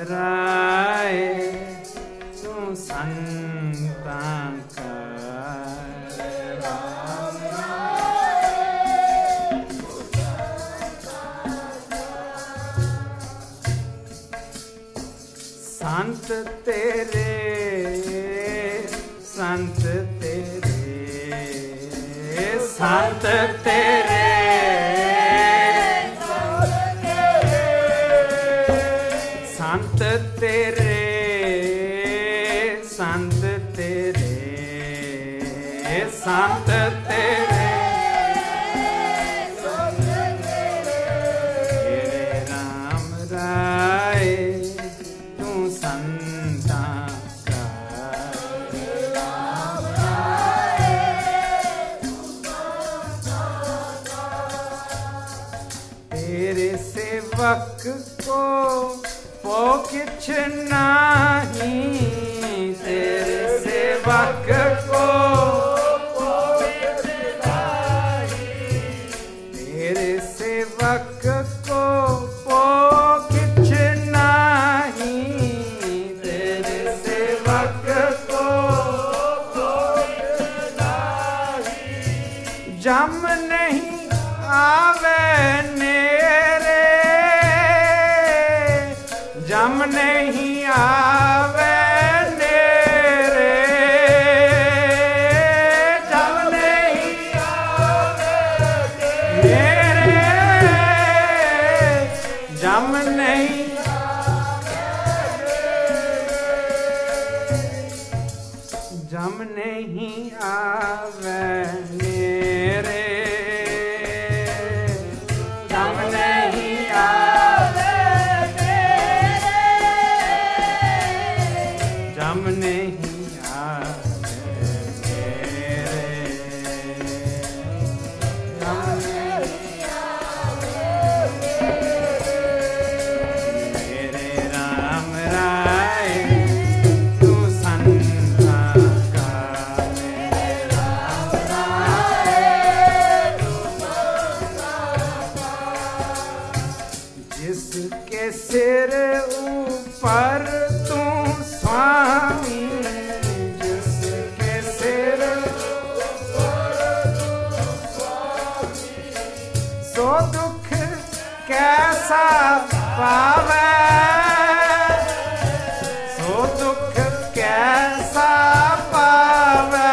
राय तू संतां का संत तेरे संत तेरे संत तेरे संत तेरे संत तेरे संत तेरे तेरे राम राय तू संतां का तेरे सेवक को वो किछ नहीं तेरे सेवक को तेरे सेवक को वो किछ नहीं तेरे सेवक को जम नहीं आवे नेरे जम नहीं आवे नेरे जम नहीं आवे नेरे जम नहीं जम नहीं आवे नेरे जम नहीं आवे जम नहीं आवे मेरे जम नहीं आवे मेरे राम राय तू संतां का मेरे राम राय तू संतां का जिसके सिर ऊपर तू स्वामी जिसके सिर सो दुख कैसा पावे सो दुख कैसा पावे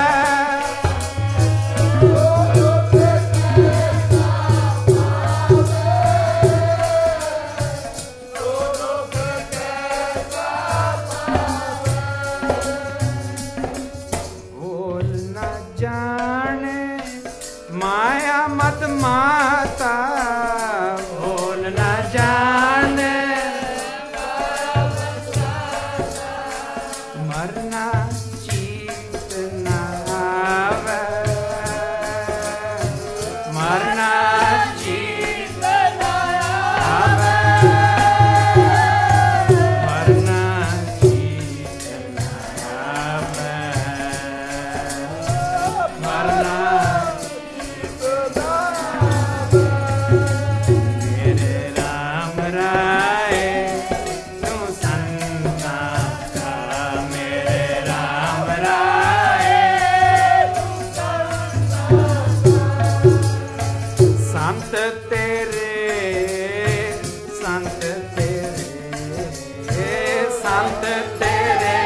भूल न जाने माया मत माता भूल न जाने मरना चीत न आवे मरना चीत न आवे मरना चीत न आवे मरना मेरे राम राय तू संतां का मेरे राम राय संत तेरे संत तेरे संत तेरे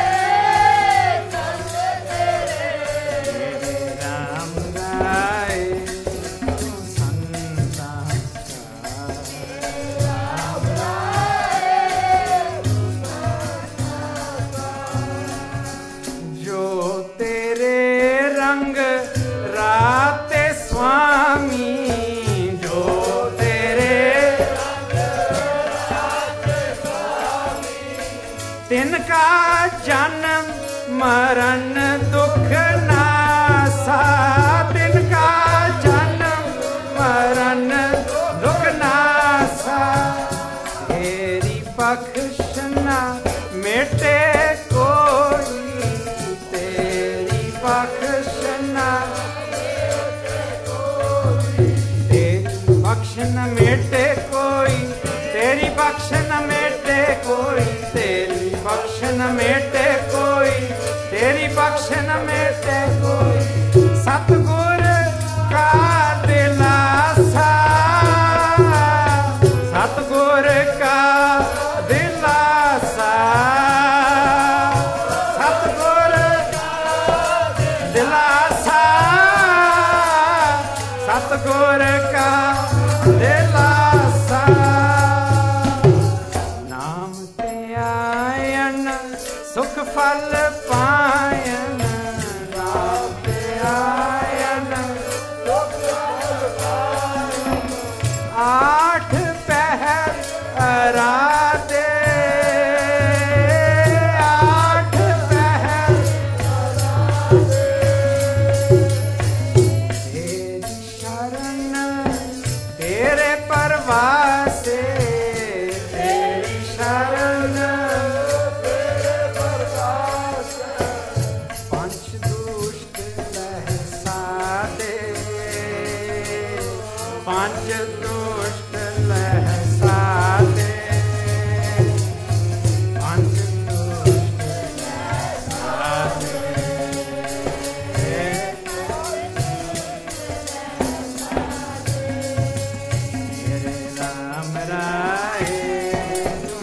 मेरे राम राय तू संतां जो तेरे रंग राते स्वामी जो तेरे तिनका जन्म मरण दुख नासा तिनका जन्म मरण दुख नासा तेरी बख्शना मिटे कोई तेरी बख्शना तेरी बख्शना मिटे कोई तेरी बख्शना मिटे मेटे कोई, तेरी बख्श न मेटे कोई, तेरी बख्श न मेटे कोई। सतगुर का दिलासा, सतगुर का दिलासा, सतगुर का दिलासा, सतगुर का दिलासा। नाम ते आयन सुख फल पायन, नाम ते आयन सुख फल पायन। आठ पहर राते, आठ पहर राते, तेरी शरण तेरे परवासे, तेरी शरण तेरे परवासे। पंच दुष्ट लहसा दे, पंच दुष्ट लहसा दे, पंच दुष्ट लहसा दे। मेरे राम राय तू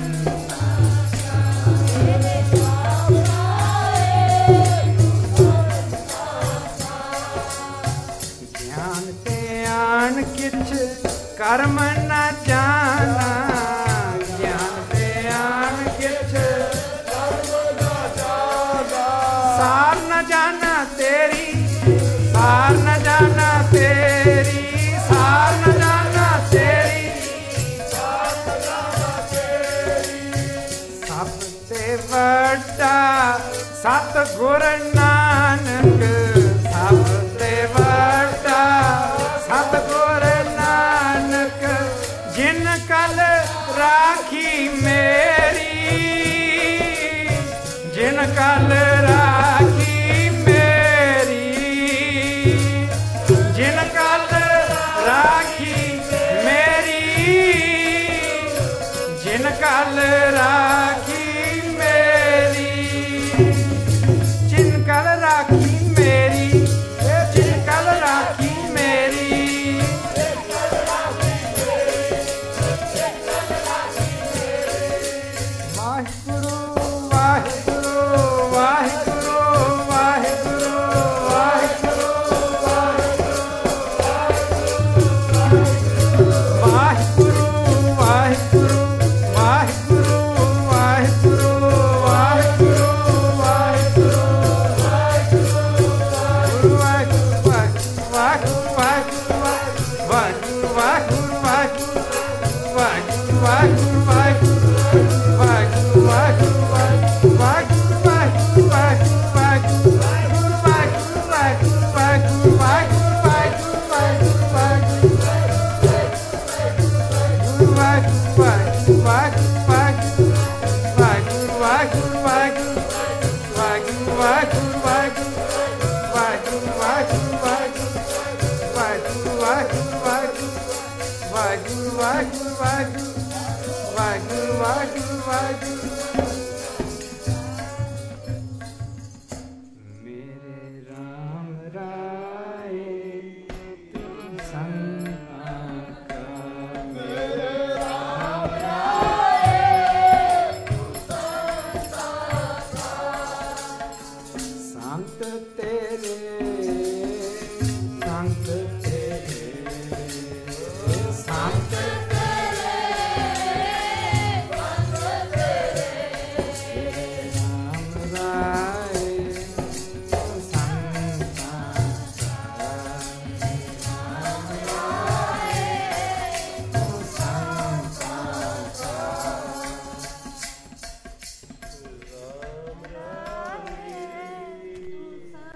ज्ञान ते आन किछ कर्म न जाना, ज्ञान ते आन किछ कर्म न जाना। सार न जाना तेरी, सार न जाना तेरी, सार न जाना तेरी, सार न जाना तेरी। सब ते वड्डा सतगुर नानक, सब ते वड्डा सतगुर नानक। जिन कल राखी मेरी, जिन कल राखी मेरी, जिन कल राखी मेरी, जिन कल राखी मेरी, जिन कल राखी मेरी, जिन कल राखी मेरी। वाहिगुरु वाहिगुरु वाहिगुरु वाहिगुरु वाहिगुरु वाहिगुरु वाहिगुरु वाहिगुरु वाहिगुरु वाहिगुरु वाहिगुरु मेरे राम राय तू संता का, मेरे राम राय तू संता का। संत तेरे संत